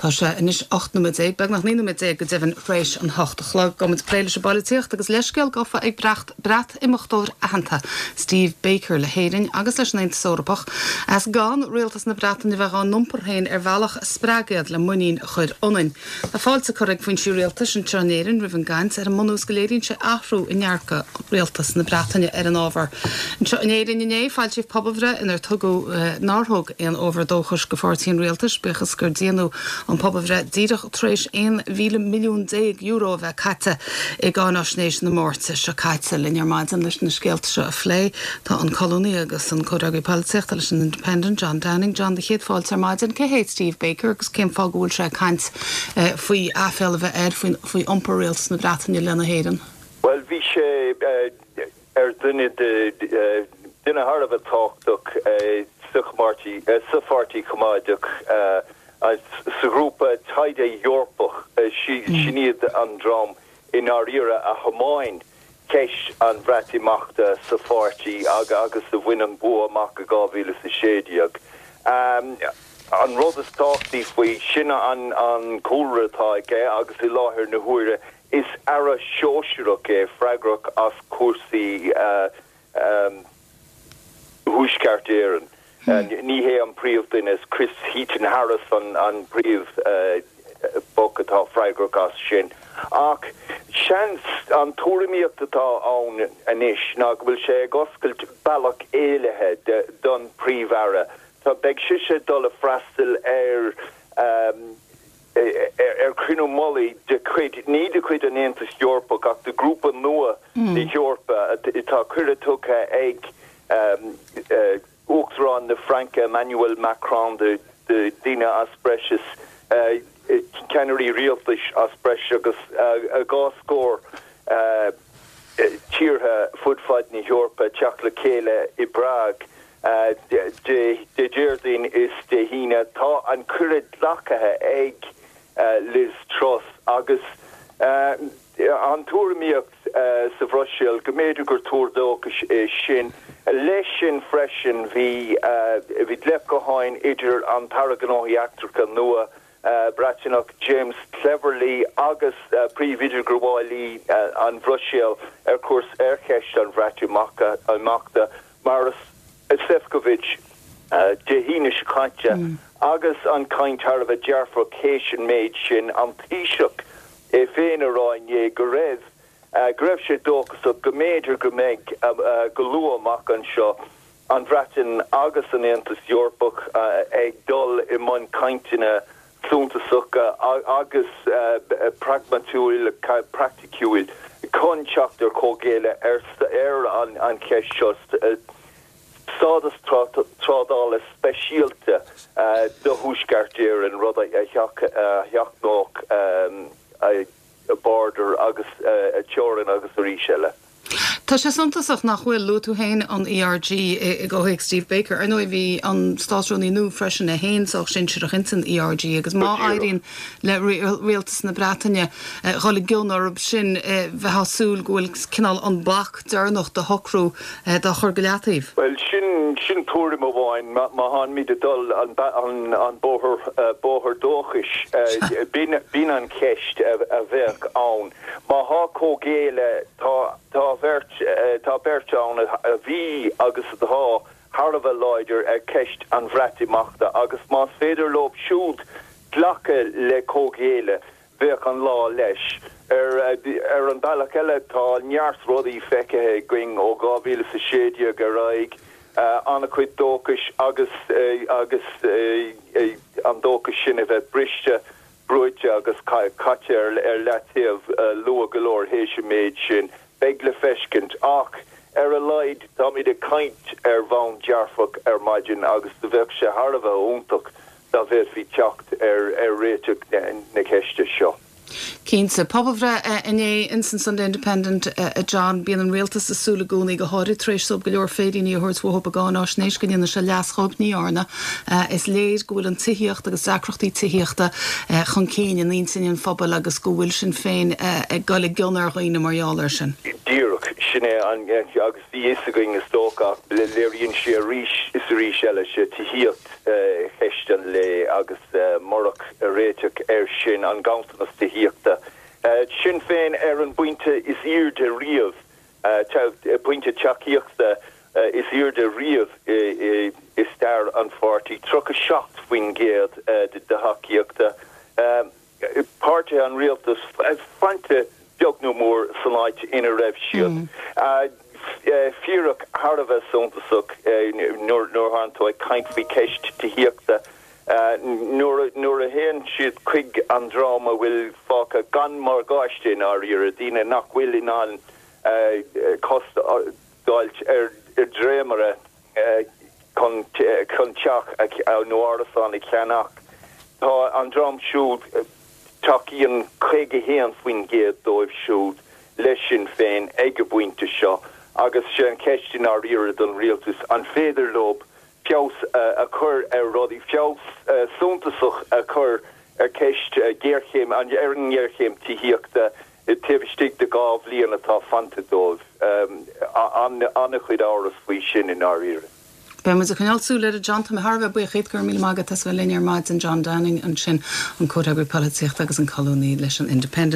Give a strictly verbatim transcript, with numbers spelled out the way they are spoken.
Tá sé inis acht ag beg nach ní ag go dehann rééis an hochtachlog go mit pléile se ballíocht agus leisceil gofa ag brecht brat imachtóir ahananta Steve Baker le héirin agus leis naint sórapach as gan réaltas na bratan i bheith an numperhéin ar bhealach sprágead le muín chuir onin. Tá fáilte chuig faoin siú réaltas an trenéirin rih an gaint ar an mnús goléirín se ahrú in nearcha réaltas na bratainine ar an ábhar. An trenéirin iné fáil sih poblre in ar tugu náthóg an óverdóchas go fórtíín réaltas bechas gur déanú an poblre díadach trééis ein mhíle milliún déag euro bheith caite i gá náisnééis na mórte se caiite linear maidan leis na scéalta se a phlé tá an colóní agus an chorágaí palteach leis an Independent John Downing John de chéad fáilte ar maidan ce héad Steve Baker agus céim fágúil se caint faoi áfeil bheith air faoi iompar réaltas na bratainine lena héireann. Well, bhí sé ar duine duine thar a bheith táchtach suchmartí safartí comáideach as sa grúpa taide Yorpach siníad an drom in áíire a hamáin ceis an bhreatimachta safartí aga agus a bhuian bua amach a gáhíle sa séideag. An rud is táchtaí faoi sinna an an cúratá ige agus i láthir na huaire is ara seoisireach é freigrach as cuasaí thuaisceartéireann. Ní hé an príomh duine is Chris Heaton Harris an an príomh bogatá freigrach as sin. Ach seans an túraíochtatá ann anis ná go bhfuil sé goscailt bailach éilethe don príomhara. Tá beag siise dul a freastal ar ar cruinú molly de chuid ní de chuid an Aontas Eorpach ach de grúpa nua i Eorpa tá cuiretócha ag Uachtarán na Franca Emmanuel Macron de de Dina Asprecious Canary Realfish Asprecious agus a gáscór tíortha fudfad na Eorpa teach le céile i Brag de de Jerdin is de hína tá an cuirid lacathe ag Liz Truss agus an túraíocht sa bhroisiil go méidir gur túrdóchas sin leis sin freisin bhí bhí lep go háin idir an targanáí actorcha nua bratinach James Cleverly agus príomhíidir grúbáilí an bhroisiil ar cuas aircheist an bhreatimachta amachta Maris Sefcovic de híne scainte agus an caintar a dearfrocation méid sin an tíiseach é féin aráin é go raibh greibh sé dóchas go méidir go méid go luamach an seo an bhreatin agus an Aontas Eorpach ag dul i man caintine clúntasach agus pragmatúil practicúil conseachtar cógéile ar an an ceis just Sádas trádála speisialta do thuaisceartéir an rud a theachnách a border agus a teoran agus a ríseile. Tá sé santasach nach bhfuil lútú héin an E R G i ggóigh Steve Baker ar nó bhí an stáisiúní nú freisin a héinach sin seach in E R G agus má éiríonn le réaltas na Bretainine chola gcionar sin bheithsúil gohfuil cinál an bach dearnach de hocrú de chur go leataíh. Well sin sin túrim a bháin má han míad a dul an an bóthir bóthir dóchais bín an ceist a bheith ann. Má há cógéile tá tá bhirt tá bertán a bhí agus a há Har bheith leidir ar ceist an bhreatimachta agus más féidir lob siúd glacha le cógéile bheith an lá leis ar ar an bailach eile tá neart rudaí feicethe going ó gábhíle sa séidia go raig anna chuid dóchas agus agus an dóchas sin a bheith briste brúite agus caite ar letíomh lua golóir héise méid sin beag le feiscint ach ar a leid tá míad a caint ar bhain dearfach ar maidin agus do bheith se Har bheith úntaach dá bheith hí teacht ar ar réiteach na ceiste seo. Cínta poblre iné instance an Independent a John bíon an réaltas asúla gúnaí go háirí trééis sub go leor féidir ní thuirtmhop a gáin áisnééis go dtíanana se leaschob níorna is léir gohfuil an tuíocht agus sacrochtaí tuíochta chun cíine níon sin fphobal agus go bhfuil sin féin ag gola gcionar roioine marheáir sin. Díreach sinné an agus bhí is going is tócha léironn sé ríis is rí eile se tííocht heistan le agus marach réiteach ar sin an gantanas tííochta. Sin féin ar an buinte is ir de riamh buinte teachíochta is ir de riamh is daar an forty tro a shot win géad de haíochta. Parte an realtas fante jog no more sunlight in a rev shield. Fiach Harveh sontasuk nor nor han to kaint vi kecht to hiachta nor nor a hen she'd quick an drama will fuck a gun mar gost in our Uradina nach willing on cost dolch er dremere con conchach a noir on a canach an drum shoot Takian Craigie Hans win gead dóibh siúd leis sin féin ag go buinte seo agus sé an ceistin ar ire don rialtas an féidir lob fios a chur ar rodí fios suntasach a chur ar ceist géirchéim an ar an géirchéim tííochta tefstig de gáh líon atá fanta dóibh anna chuid áras faoi sin in ar ire. Be mu a canalsú le a John me Harveh buchéad gur mí mágad tas bhfuil linear maid an John Downing an sin an cód agri políocht agus an colóní leis an independent